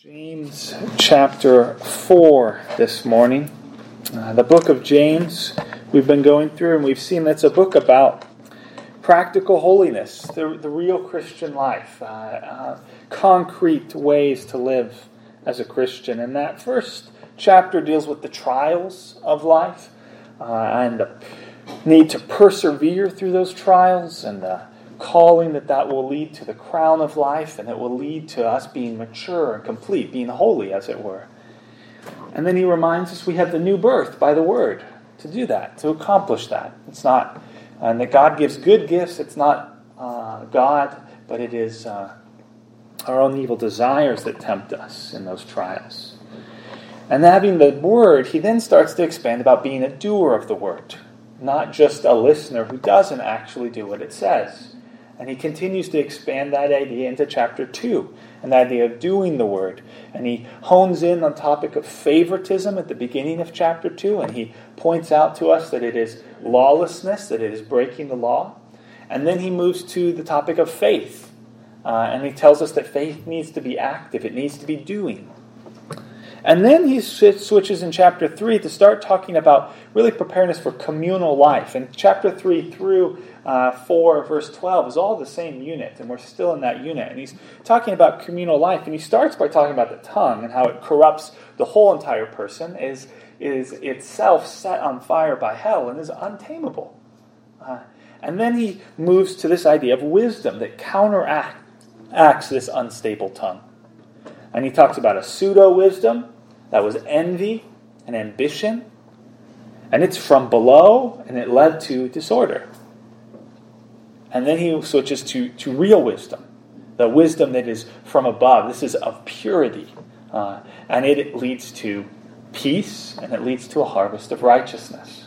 James chapter 4 this morning. The book of James we've been going through, and we've seen that's a book about practical holiness, the real Christian life, concrete ways to live as a Christian. And that first chapter deals with the trials of life and the need to persevere through those trials and the calling that will lead to the crown of life, and it will lead to us being mature and complete, being holy, as it were. And then he reminds us we have the new birth by the Word to do that, to accomplish that. It's not, and that God gives good gifts. It's not God, but it is our own evil desires that tempt us in those trials. And having the Word, he then starts to expand about being a doer of the Word, not just a listener who doesn't actually do what it says. And he continues to expand that idea into chapter 2, and the idea of doing the Word. And he hones in on the topic of favoritism at the beginning of chapter 2, and he points out to us that it is lawlessness, that it is breaking the law. And then he moves to the topic of faith, and he tells us that faith needs to be active, it needs to be doing. And then he switches in chapter 3 to start talking about really preparing us for communal life. And chapter 3 through 4, verse 12 is all the same unit, and we're still in that unit. And he's talking about communal life, and he starts by talking about the tongue and how it corrupts the whole entire person, is itself set on fire by hell and is untamable. And then he moves to this idea of wisdom that counteracts this unstable tongue. And he talks about a pseudo-wisdom that was envy and ambition, and it's from below, and it led to disorder. And then he switches to real wisdom, the wisdom that is from above. This is of purity, and it leads to peace, and it leads to a harvest of righteousness.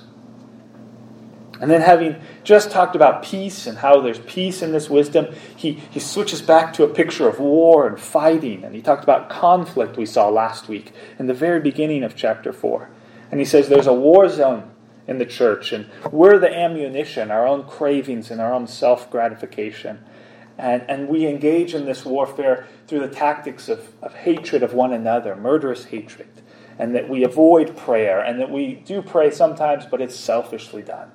And then, having just talked about peace and how there's peace in this wisdom, he switches back to a picture of war and fighting. And he talked about conflict we saw last week in the very beginning of chapter 4. And he says there's a war zone in the church, and we're the ammunition, our own cravings and our own self-gratification. And we engage in this warfare through the tactics of hatred of one another, murderous hatred. And that we avoid prayer, and that we do pray sometimes, but it's selfishly done.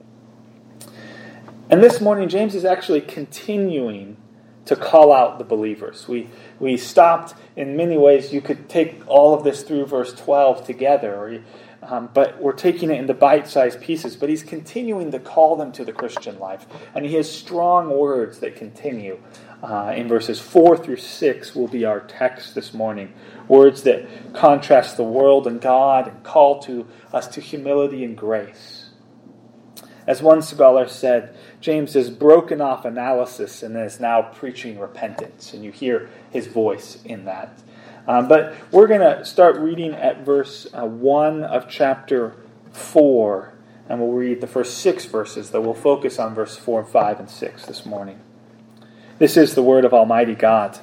And this morning, James is actually continuing to call out the believers. We stopped, in many ways, you could take all of this through verse 12 together, but we're taking it into bite-sized pieces. But he's continuing to call them to the Christian life. And he has strong words that continue. In verses 4 through 6 will be our text this morning. Words that contrast the world and God and call to us to humility and grace. As one scholar said, James has broken off analysis and is now preaching repentance. And you hear his voice in that. But we're going to start reading at verse 1 of chapter 4. And we'll read the first 6 verses, though we'll focus on verse 4, 5, and 6 this morning. This is the word of Almighty God.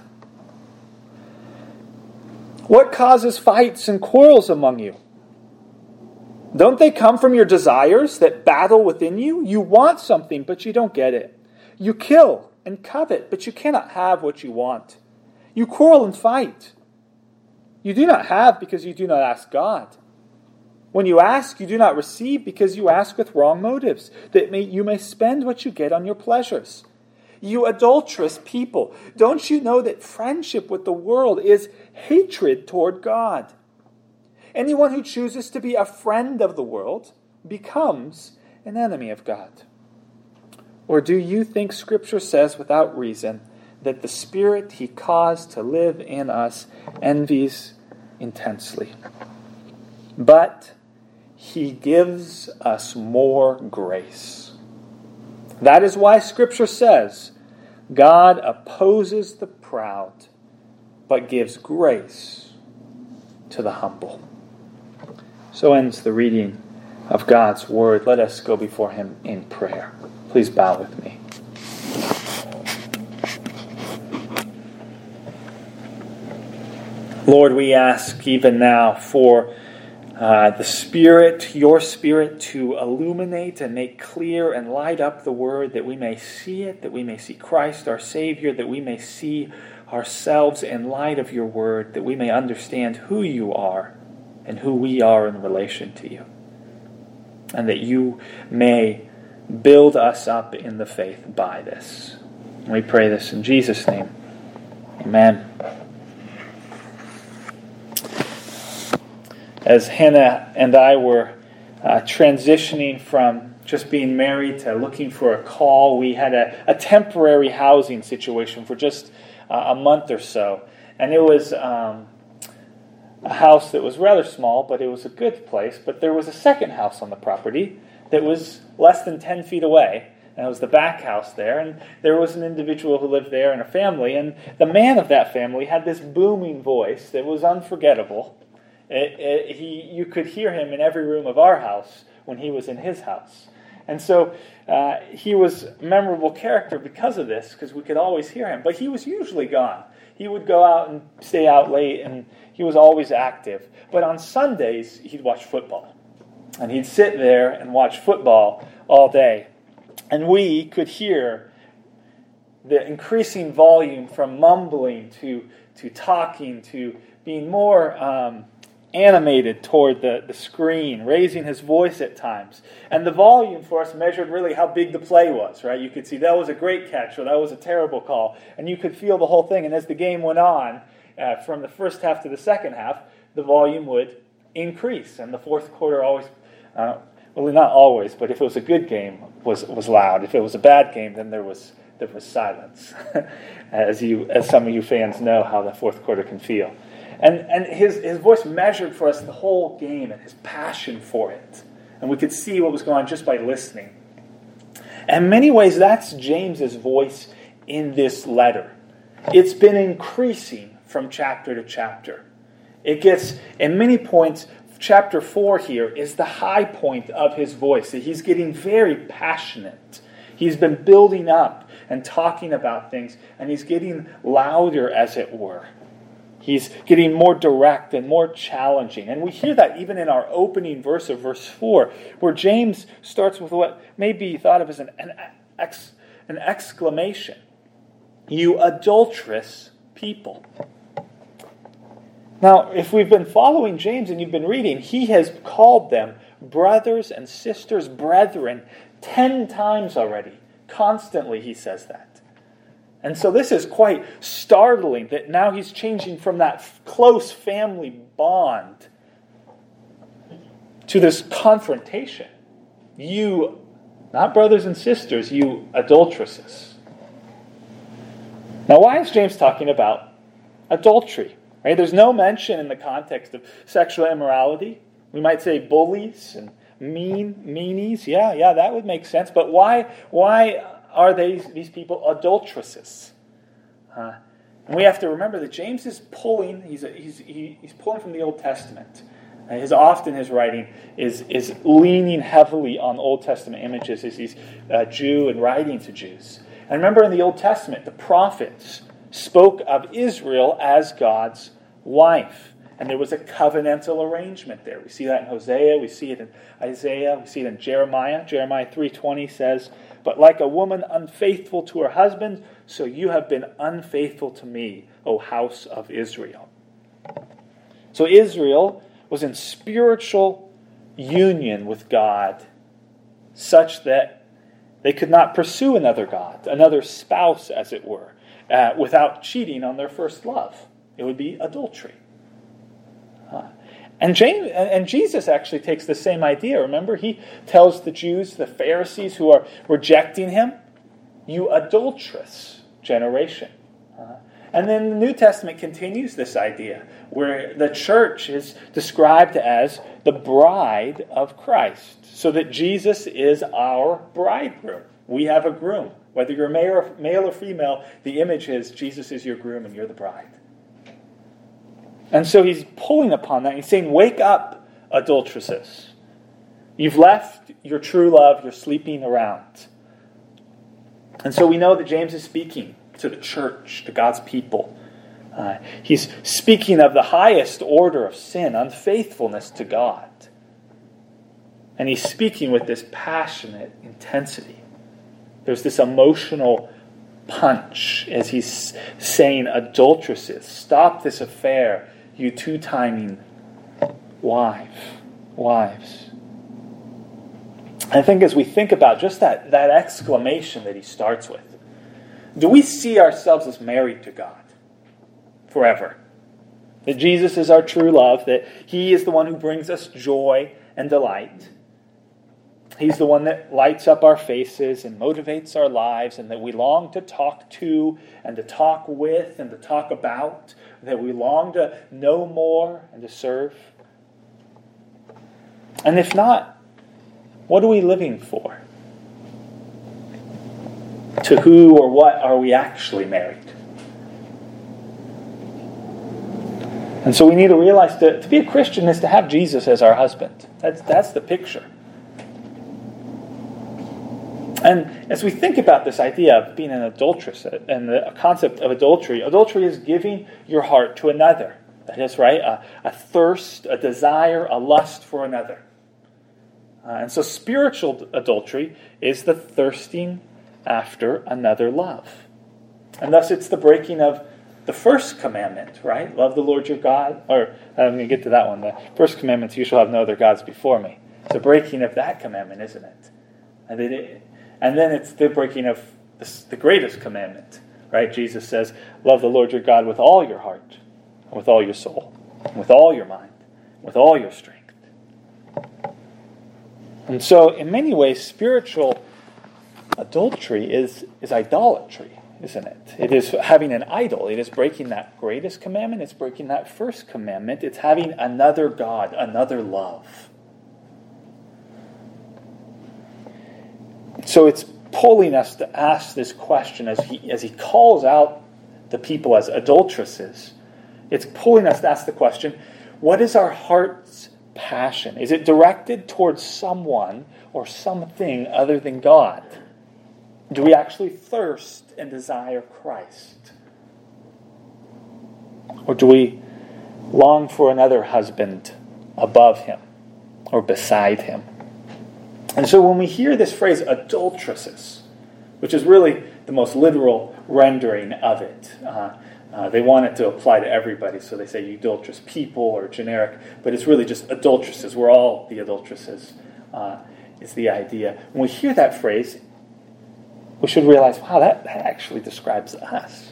What causes fights and quarrels among you? Don't they come from your desires that battle within you? You want something, but you don't get it. You kill and covet, but you cannot have what you want. You quarrel and fight. You do not have because you do not ask God. When you ask, you do not receive because you ask with wrong motives, that you may spend what you get on your pleasures. You adulterous people, don't you know that friendship with the world is hatred toward God? Anyone who chooses to be a friend of the world becomes an enemy of God. Or do you think Scripture says without reason that the Spirit he caused to live in us envies intensely? But he gives us more grace. That is why Scripture says, God opposes the proud, but gives grace to the humble. So ends the reading of God's Word. Let us go before Him in prayer. Please bow with me. Lord, we ask even now for the Spirit, your Spirit, to illuminate and make clear and light up the Word, that we may see it, that we may see Christ, our Savior, that we may see ourselves in light of your word, that we may understand who you are and who we are in relation to you. And that you may build us up in the faith by this. And we pray this in Jesus' name. Amen. As Hannah and I were transitioning from just being married to looking for a call, we had a temporary housing situation for just a month or so. And it was a house that was rather small, but it was a good place. But there was a second house on the property that was less than 10 feet away. And it was the back house there. And there was an individual who lived there and a family. And the man of that family had this booming voice that was unforgettable. You could hear him in every room of our house when he was in his house. And so he was a memorable character because of this, because we could always hear him. But he was usually gone. He would go out and stay out late, and he was always active. But on Sundays, he'd watch football. And he'd sit there and watch football all day. And we could hear the increasing volume from mumbling to talking to being more animated toward the screen, raising his voice at times. And the volume for us measured really how big the play was, right? You could see that was a great catch or that was a terrible call. And you could feel the whole thing. And as the game went on, from the first half to the second half, the volume would increase. And the fourth quarter always, well, not always, but if it was a good game, was loud. If it was a bad game, then there was silence. as some of you fans know how the fourth quarter can feel. And his voice measured for us the whole game and his passion for it. And we could see what was going on just by listening. And in many ways, that's James's voice in this letter. It's been increasing from chapter to chapter. It gets, in many points, chapter 4 here is the high point of his voice. He's getting very passionate. He's been building up and talking about things, and he's getting louder, as it were. He's getting more direct and more challenging. And we hear that even in our opening verse of verse 4, where James starts with what may be thought of as an exclamation. You adulterous people. Now, if we've been following James and you've been reading, he has called them brothers and sisters, brethren, 10 times already. Constantly he says that. And so this is quite startling that now he's changing from that close family bond to this confrontation. You, not brothers and sisters, you adulteresses. Now, why is James talking about adultery? Right? There's no mention in the context of sexual immorality. We might say bullies and meanies. Yeah, that would make sense. But why are these people adulteresses? And we have to remember that James is pulling. He's pulling from the Old Testament. Often his writing is leaning heavily on Old Testament images as he's a Jew and writing to Jews. And remember, in the Old Testament, the prophets spoke of Israel as God's wife. And there was a covenantal arrangement there. We see that in Hosea, we see it in Isaiah, we see it in Jeremiah. Jeremiah 3:20 says, "But like a woman unfaithful to her husband, so you have been unfaithful to me, O house of Israel." So Israel was in spiritual union with God, such that they could not pursue another god, another spouse, as it were, without cheating on their first love. It would be adultery. And Jesus actually takes the same idea. Remember, he tells the Jews, the Pharisees who are rejecting him, "You adulterous generation." And then the New Testament continues this idea, where the church is described as the bride of Christ, so that Jesus is our bridegroom. We have a groom. Whether you're male or female, the image is Jesus is your groom and you're the bride. And so he's pulling upon that. He's saying, wake up, adulteresses. You've left your true love. You're sleeping around. And so we know that James is speaking to the church, to God's people. He's speaking of the highest order of sin, unfaithfulness to God. And he's speaking with this passionate intensity. There's this emotional punch as he's saying, adulteresses, stop this affair, you two-timing wives. I think as we think about just that exclamation that he starts with, do we see ourselves as married to God forever? That Jesus is our true love, that he is the one who brings us joy and delight. He's the one that lights up our faces and motivates our lives, and that we long to talk to and to talk with and to talk about, that we long to know more and to serve. And if not, what are we living for? To who or what are we actually married? And so we need to realize to be a Christian is to have Jesus as our husband. That's the picture. And as we think about this idea of being an adulteress and the concept of adultery is giving your heart to another. That is, right? A thirst, a desire, a lust for another. And so spiritual adultery is the thirsting after another love. And thus it's the breaking of the first commandment, right? Love the Lord your God. Or, I'm going to get to that one. The first commandment is, you shall have no other gods before me. It's the breaking of that commandment, isn't it? And then it's the breaking of the greatest commandment, right? Jesus says, love the Lord your God with all your heart, with all your soul, with all your mind, with all your strength. And so, in many ways, spiritual adultery is idolatry, isn't it? It is having an idol. It is breaking that greatest commandment. It's breaking that first commandment. It's having another God, another love. So it's pulling us to ask this question as he calls out the people as adulteresses. It's pulling us to ask the question, what is our heart's passion? Is it directed towards someone or something other than God? Do we actually thirst and desire Christ? Or do we long for another husband above him or beside him? And so when we hear this phrase, adulteresses, which is really the most literal rendering of it, they want it to apply to everybody, so they say adulterous people or generic, but it's really just adulteresses. We're all the adulteresses, is the idea. When we hear that phrase, we should realize, wow, that actually describes us.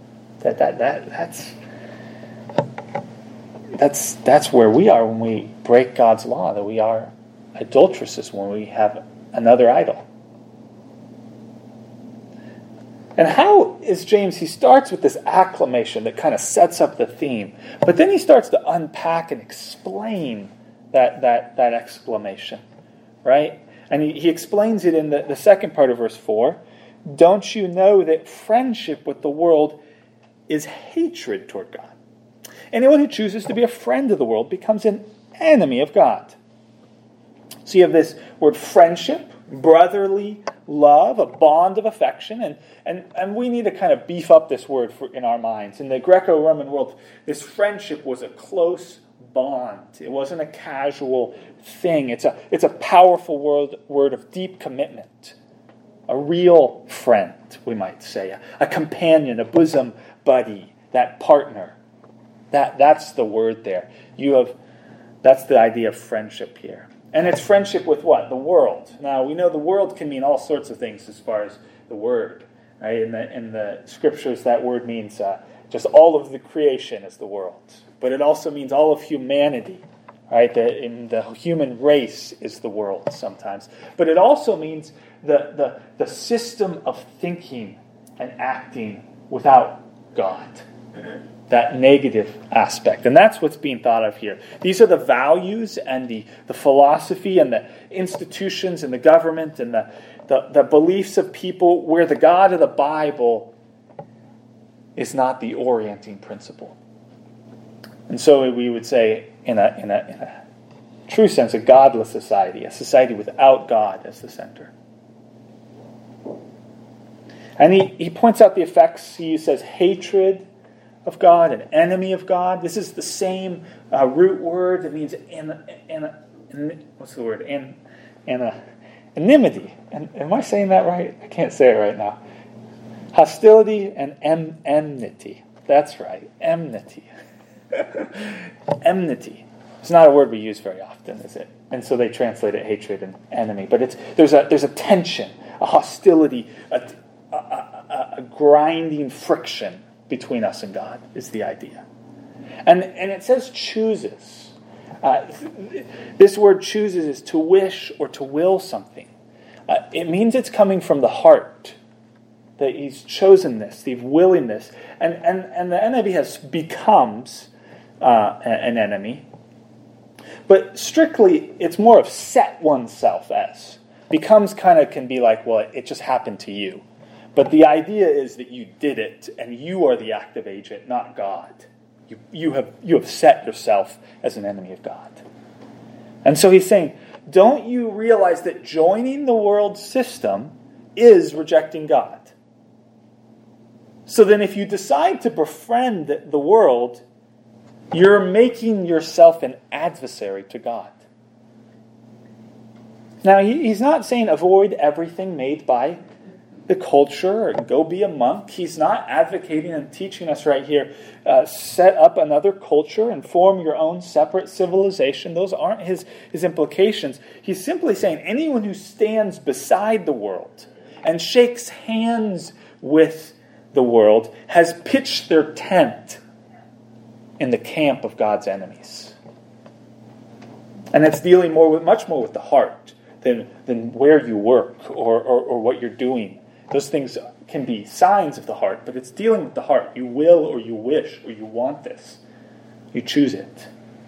That's where we are when we break God's law, that we are adulteresses when we have another idol. And how is James? He starts with this acclamation that kind of sets up the theme, but then he starts to unpack and explain that exclamation, right? And he explains it in the second part of verse 4. Don't you know that friendship with the world is hatred toward God? Anyone who chooses to be a friend of the world becomes an enemy of God. So you have this word friendship, brotherly love, a bond of affection, and we need to kind of beef up this word in our minds. In the Greco-Roman world, this friendship was a close bond. It wasn't a casual thing. It's a powerful word of deep commitment. A real friend, we might say. A companion, a bosom buddy, that partner. That's the word there. That's the idea of friendship here. And it's friendship with what? The world. Now, we know the world can mean all sorts of things as far as the word. Right? In the scriptures, that word means just all of the creation is the world. But it also means all of humanity. Right? The human race is the world sometimes. But it also means the system of thinking and acting without God. That negative aspect. And that's what's being thought of here. These are the values and the philosophy and the institutions and the government and the beliefs of people where the God of the Bible is not the orienting principle. And so we would say, in a true sense, a godless society, a society without God as the center. And he points out the effects. He says hatred of God, an enemy of God. This is the same root word that means what's the word? Anonymity. And am I saying that right? I can't say it right now. Hostility and enmity. That's right, enmity. Enmity. It's not a word we use very often, is it? And so they translate it hatred and enemy. But there's a tension, a hostility, a grinding friction between us and God is the idea. And it says chooses. This word chooses is to wish or to will something. It means it's coming from the heart. That he's chosen this, the willingness. And the enemy becomes an enemy. But strictly, it's more of set oneself as. Becomes can be like, well, it just happened to you. But the idea is that you did it, and you are the active agent, not God. You have set yourself as an enemy of God. And so he's saying, don't you realize that joining the world system is rejecting God? So then if you decide to befriend the world, you're making yourself an adversary to God. Now, he's not saying avoid everything made by the culture or go be a monk. He's not advocating and teaching us right here, set up another culture and form your own separate civilization. Those aren't his implications. He's simply saying anyone who stands beside the world and shakes hands with the world has pitched their tent in the camp of God's enemies. And it's dealing much more with the heart than where you work or what you're doing. Those things can be signs of the heart, but it's dealing with the heart. You will or you wish or you want this. You choose it.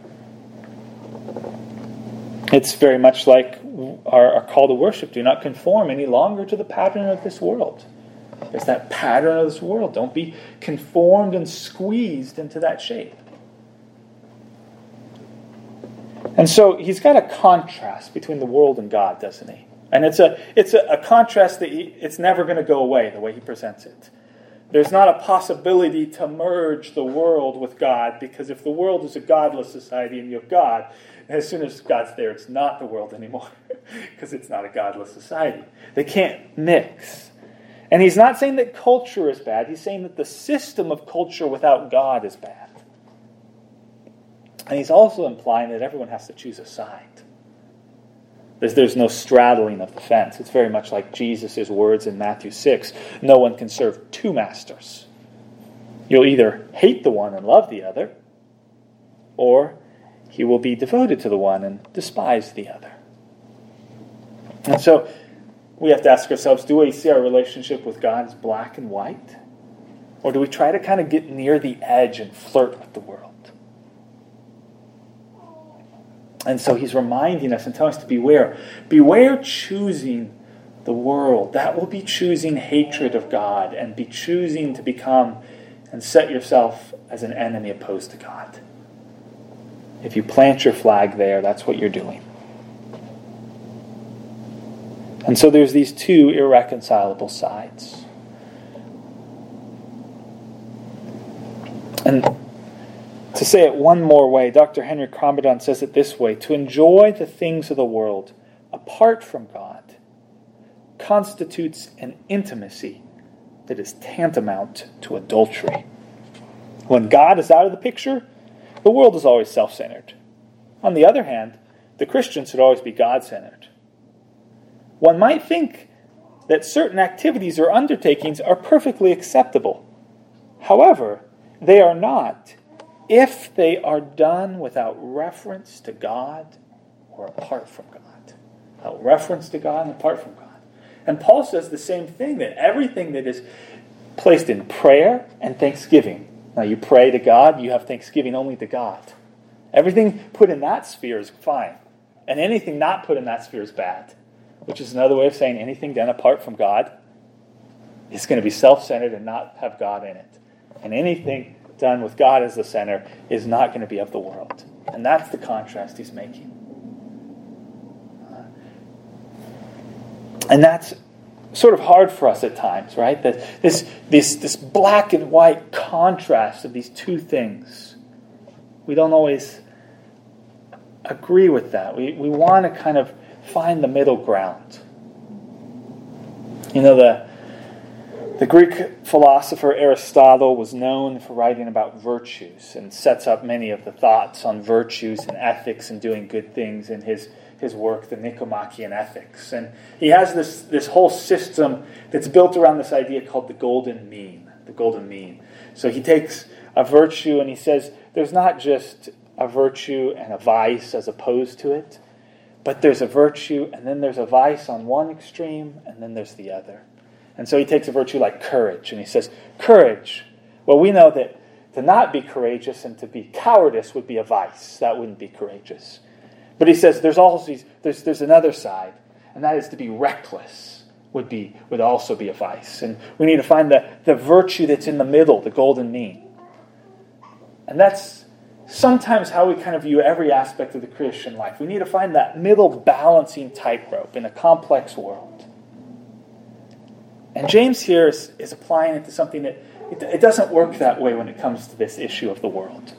It's very much like our call to worship. Do not conform any longer to the pattern of this world. There's that pattern of this world. Don't be conformed and squeezed into that shape. And so he's got a contrast between the world and God, doesn't he? And it's a contrast that it's never going to go away the way he presents it. There's not a possibility to merge the world with God, because if the world is a godless society and you have God, as soon as God's there, it's not the world anymore, because it's not a godless society. They can't mix. And he's not saying that culture is bad. He's saying that the system of culture without God is bad. And he's also implying that everyone has to choose a side. There's no straddling of the fence. It's very much like Jesus' words in Matthew 6. No one can serve two masters. You'll either hate the one and love the other, or he will be devoted to the one and despise the other. And so we have to ask ourselves, do we see our relationship with God as black and white? Or do we try to kind of get near the edge and flirt with the world? And so he's reminding us and telling us to beware. Beware choosing the world. That will be choosing hatred of God and be choosing to become and set yourself as an enemy opposed to God. If you plant your flag there, that's what you're doing. And so there's these two irreconcilable sides. And to say it one more way, Dr. Henry Krombadan says it this way: to enjoy the things of the world apart from God constitutes an intimacy that is tantamount to adultery. When God is out of the picture, the world is always self-centered. On the other hand, the Christian should always be God-centered. One might think that certain activities or undertakings are perfectly acceptable. However, they are not if they are done without reference to God or apart from God. Without reference to God and apart from God. And Paul says the same thing, that everything that is placed in prayer and thanksgiving. Now you pray to God, you have thanksgiving only to God. Everything put in that sphere is fine. And anything not put in that sphere is bad. Which is another way of saying anything done apart from God is going to be self-centered and not have God in it. And anything done with God as the center is not going to be of the world. And that's the contrast he's making. And that's sort of hard for us at times, right? That this black and white contrast of these two things. We don't always agree with that. We want to kind of find the middle ground. You know, The Greek philosopher Aristotle was known for writing about virtues and sets up many of the thoughts on virtues and ethics and doing good things in his work, the Nicomachean Ethics. And he has this whole system that's built around this idea called the golden mean. The golden mean. So he takes a virtue and he says there's not just a virtue and a vice as opposed to it, but there's a virtue and then there's a vice on one extreme and then there's the other. And so he takes a virtue like courage, and he says, courage. Well, we know that to not be courageous and to be cowardice would be a vice. That wouldn't be courageous. But he says there's another side, and that is to be reckless would also be a vice. And we need to find the virtue that's in the middle, the golden mean. And that's sometimes how we kind of view every aspect of the Christian life. We need to find that middle balancing tightrope in a complex world. And James here is applying it to something that it doesn't work that way when it comes to this issue of the world.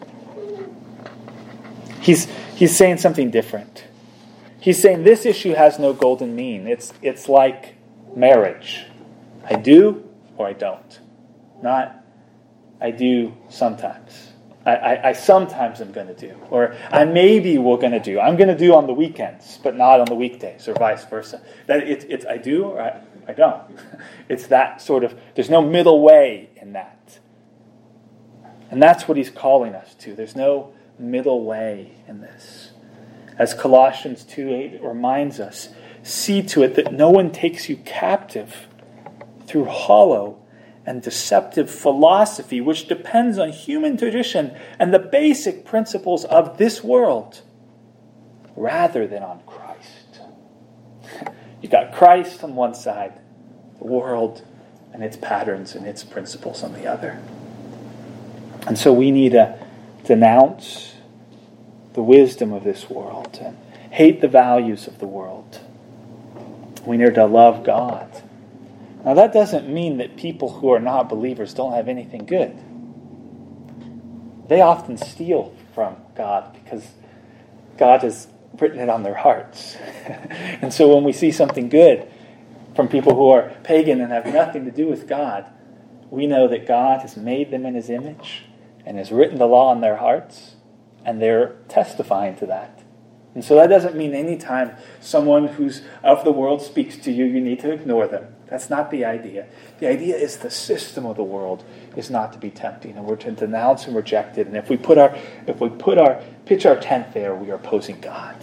He's saying something different. He's saying this issue has no golden mean. It's like marriage. I do or I don't. Not I do sometimes. I sometimes am going to do. Or I maybe will going to do. I'm going to do on the weekends, but not on the weekdays, or vice versa. That it's I do or I don't. It's that sort of, there's no middle way in that. And that's what he's calling us to. There's no middle way in this. As Colossians 2:8 reminds us, see to it that no one takes you captive through hollow and deceptive philosophy, which depends on human tradition and the basic principles of this world, rather than on Christ. You got Christ on one side, the world and its patterns and its principles on the other. And so we need to denounce the wisdom of this world and hate the values of the world. We need to love God. Now that doesn't mean that people who are not believers don't have anything good. They often steal from God because God has written it on their hearts. And so when we see something good from people who are pagan and have nothing to do with God, we know that God has made them in His image and has written the law on their hearts, and they're testifying to that. And so that doesn't mean any time someone who's of the world speaks to you, you need to ignore them. That's not the idea. The idea is the system of the world is not to be tempting, and we're to denounce and reject it. And if we pitch our tent there, we are opposing God.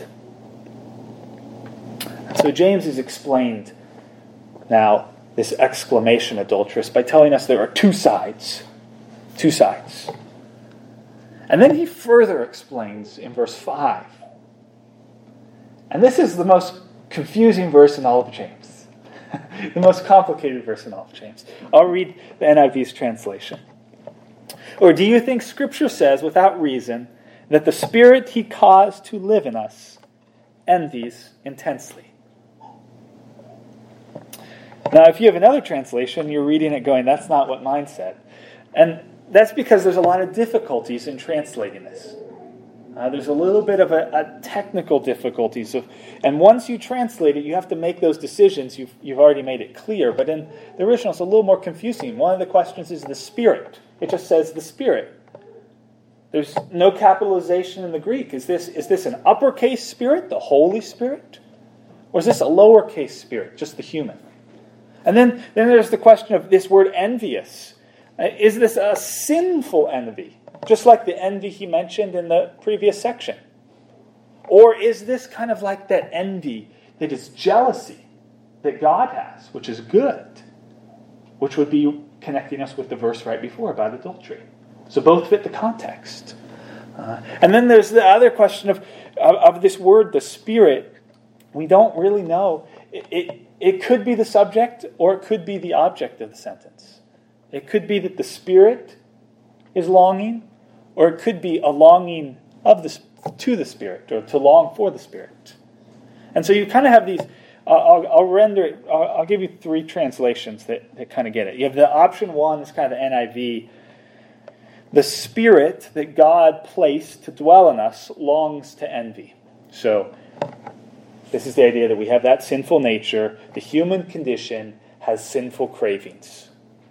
And so James has explained now this exclamation adulterous by telling us there are two sides. Two sides. And then he further explains in verse 5. And this is the most confusing verse in all of James. The most complicated verse in all of James. I'll read the NIV's translation. Or do you think Scripture says without reason that the Spirit He caused to live in us envies intensely? Now, if you have another translation, you're reading it going, that's not what mine said. And that's because there's a lot of difficulties in translating this. There's a little bit of a technical difficulties. And once you translate it, you have to make those decisions. You've already made it clear. But in the original, it's a little more confusing. One of the questions is the Spirit. It just says the Spirit. There's no capitalization in the Greek. Is this an uppercase Spirit, the Holy Spirit? Or is this a lowercase Spirit, just the human? And then there's the question of this word envious. Is this a sinful envy? Just like the envy he mentioned in the previous section. Or is this kind of like that envy that is jealousy that God has, which is good, which would be connecting us with the verse right before about adultery. So both fit the context. And then there's the other question of this word, the Spirit. We don't really know. It could be the subject or it could be the object of the sentence. It could be that the Spirit is longing, or it could be a longing to the Spirit, or to long for the Spirit. And so you kind of have these. I'll give you three translations that kind of get it. You have the option one, is kind of the NIV. The Spirit that God placed to dwell in us longs to envy. So this is the idea that we have that sinful nature. The human condition has sinful cravings.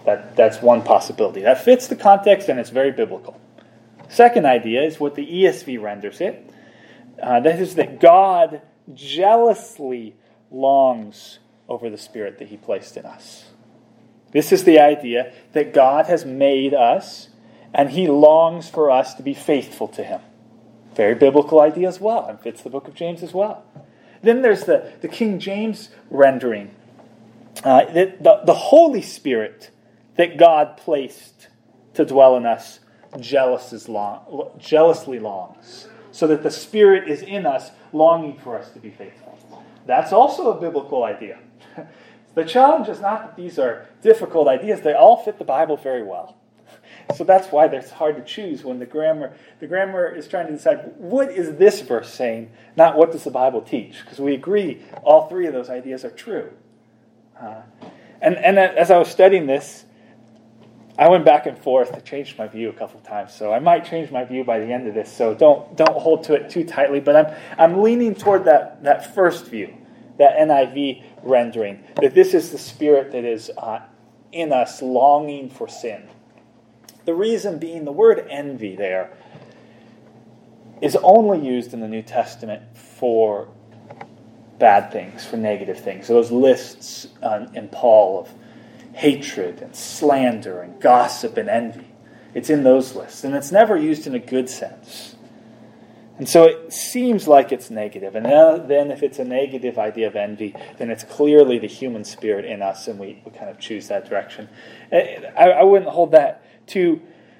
That's one possibility. That fits the context and it's very biblical. Second idea is what the ESV renders it. That is that God jealously longs over the Spirit that he placed in us. This is the idea that God has made us and he longs for us to be faithful to him. Very biblical idea as well, and fits the book of James as well. Then there's the King James rendering. The Holy Spirit that God placed to dwell in us jealously longs, so that the Spirit is in us longing for us to be faithful. That's also a biblical idea. The challenge is not that these are difficult ideas. They all fit the Bible very well. So that's why it's hard to choose when the grammar is trying to decide, what is this verse saying, not what does the Bible teach? Because we agree all three of those ideas are true. And as I was studying this, I went back and forth. I changed my view a couple of times, so I might change my view by the end of this. So don't hold to it too tightly. But I'm leaning toward that first view, that NIV rendering, that this is the Spirit that is in us longing for sin. The reason being the word envy there is only used in the New Testament for bad things, for negative things. So those lists in Paul of hatred and slander and gossip and envy, it's in those lists. And it's never used in a good sense. And so it seems like it's negative. And then if it's a negative idea of envy, then it's clearly the human spirit in us, and we kind of choose that direction. I wouldn't hold that to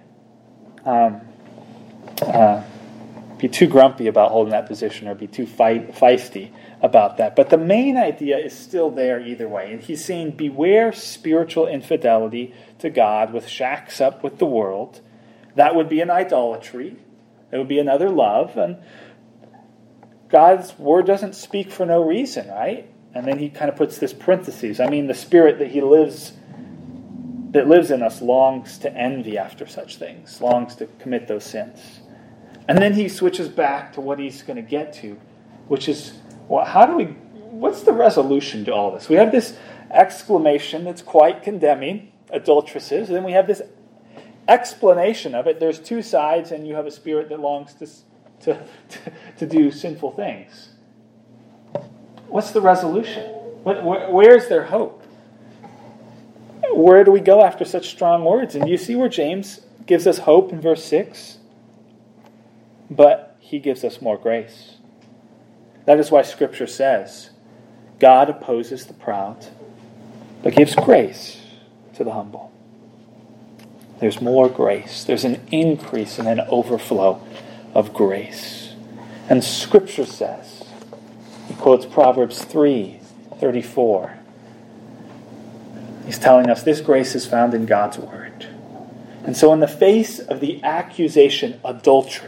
be too grumpy about holding that position or be too feisty about that. But the main idea is still there either way. And he's saying, beware spiritual infidelity to God with shacks up with the world. That would be an idolatry. It would be another love. And God's word doesn't speak for no reason, right? And then he kind of puts this parentheses. I mean, the Spirit that lives in us longs to envy after such things, longs to commit those sins. And then he switches back to what he's going to get to, which is, well, what's the resolution to all this? We have this exclamation that's quite condemning adulteresses, and then we have this explanation of it. There's two sides, and you have a spirit that longs to do sinful things. What's the resolution? Where's their hope? Where do we go after such strong words? And you see where James gives us hope in verse 6? But he gives us more grace. That is why Scripture says, God opposes the proud, but gives grace to the humble. There's more grace. There's an increase and an overflow of grace. And Scripture says, he quotes Proverbs 3:34. He's telling us this grace is found in God's Word. And so in the face of the accusation, adultery,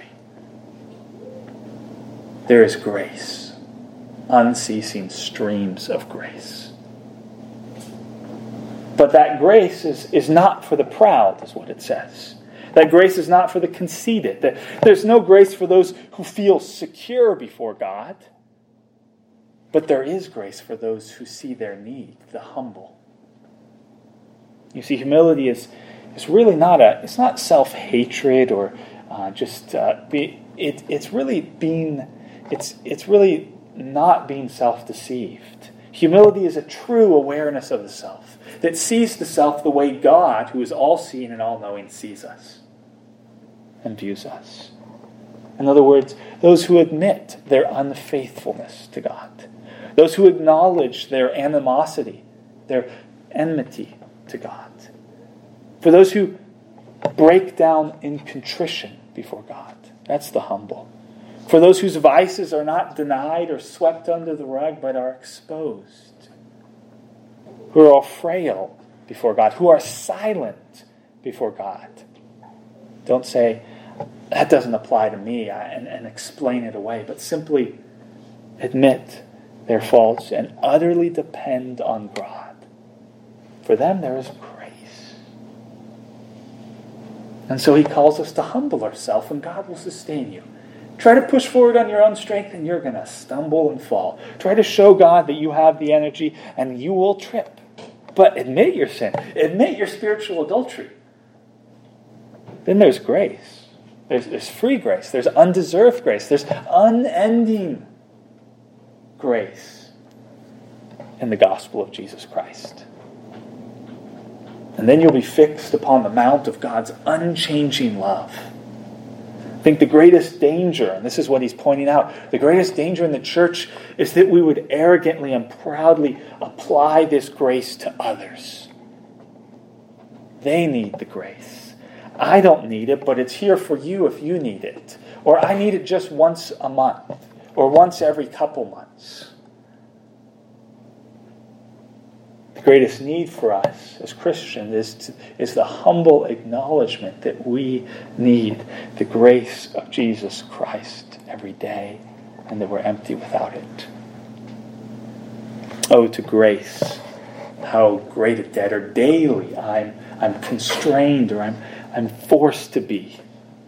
there is grace. Unceasing streams of grace. But that grace is not for the proud, is what it says. That grace is not for the conceited. There's no grace for those who feel secure before God. But there is grace for those who see their need, the humble. You see, humility is really not it's not self-hatred or it's really not being self-deceived. Humility is a true awareness of the self that sees the self the way God, who is all-seeing and all-knowing, sees us and views us. In other words, those who admit their unfaithfulness to God, those who acknowledge their animosity, their enmity to God, for those who break down in contrition before God. That's the humble. For those whose vices are not denied or swept under the rug, but are exposed. Who are all frail before God. Who are silent before God. Don't say, that doesn't apply to me, and explain it away. But simply admit their faults and utterly depend on God. For them there is grace. And so he calls us to humble ourselves, and God will sustain you. Try to push forward on your own strength, and you're going to stumble and fall. Try to show God that you have the energy, and you will trip. but admit your sin. Admit your spiritual adultery. Then there's grace. There's free grace. There's undeserved grace. There's unending grace in the gospel of Jesus Christ. And then you'll be fixed upon the mount of God's unchanging love. I think the greatest danger, and this is what he's pointing out, the greatest danger in the church is that we would arrogantly and proudly apply this grace to others. They need the grace. I don't need it, but it's here for you if you need it. Or I need it just once a month, or once every couple months. The greatest need for us as Christians is the humble acknowledgement that we need the grace of Jesus Christ every day, and that we're empty without it. Oh, to grace, how great a debtor daily I'm constrained, or I'm forced to be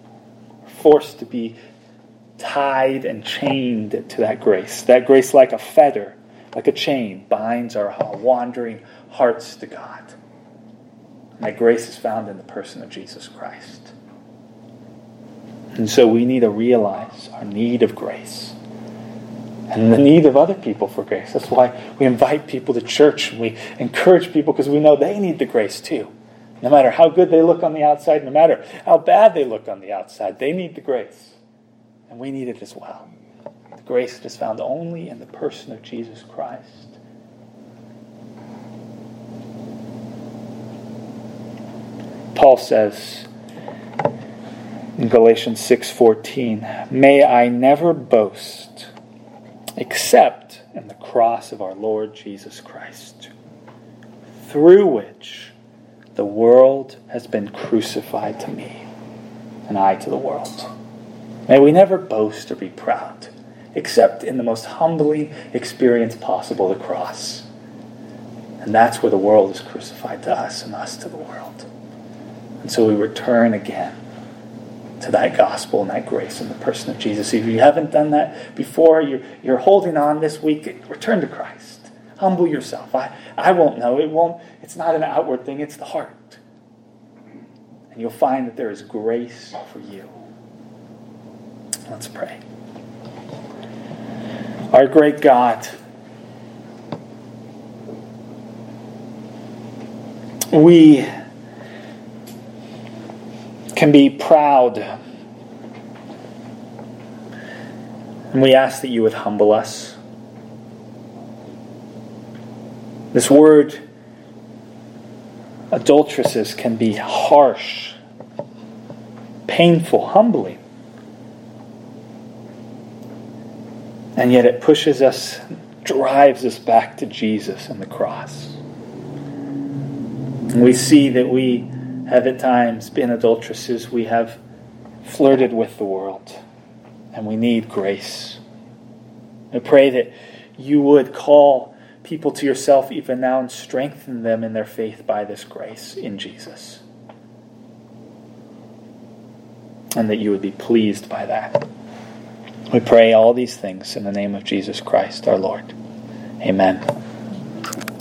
tied and chained to that grace. That grace, like a fetter, like a chain, binds our wandering hearts to God. And that grace is found in the person of Jesus Christ. And so we need to realize our need of grace and the need of other people for grace. That's why we invite people to church and we encourage people, because we know they need the grace too. No matter how good they look on the outside, no matter how bad they look on the outside, they need the grace. And we need it as well. The grace that is found only in the person of Jesus Christ. Paul says in Galatians 6:14, "May I never boast except in the cross of our Lord Jesus Christ, through which the world has been crucified to me, and I to the world." May we never boast or be proud, except in the most humbling experience possible, the cross. And that's where the world is crucified to us and us to the world. And so we return again to that gospel and that grace in the person of Jesus. If you haven't done that before, you're holding on this week, return to Christ. Humble yourself. I won't know. It's not an outward thing, it's the heart. And you'll find that there is grace for you. Let's pray. Our great God, we can be proud, and we ask that you would humble us. This word, adulteresses, can be harsh, painful, humbling. And yet it pushes us, drives us back to Jesus and the cross. And we see that we have at times been adulteresses. We have flirted with the world. And we need grace. I pray that you would call people to yourself even now and strengthen them in their faith by this grace in Jesus. And that you would be pleased by that. We pray all these things in the name of Jesus Christ, our Lord. Amen.